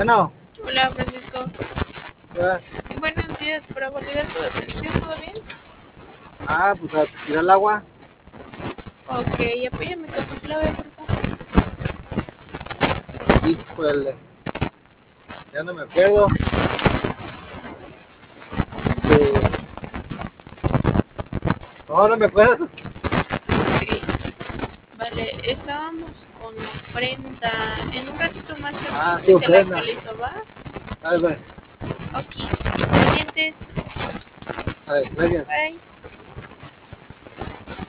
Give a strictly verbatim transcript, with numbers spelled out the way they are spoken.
Bueno, Hola, Francisco. ya. Buenos días, para validar tu detención, ¿todo bien? Ah, pues a tirar el agua. Ok, apóyame con tu clave, por favor. Híjole, ya no me acuerdo. Este, no, no me acuerdo. Ok, vale, estábamos con la ofrenda. En un ratito más te, Ah, sí, te la ofrenda. actualizo, ¿va? A ver, Ok, pendientes. a ver, gracias. Bye.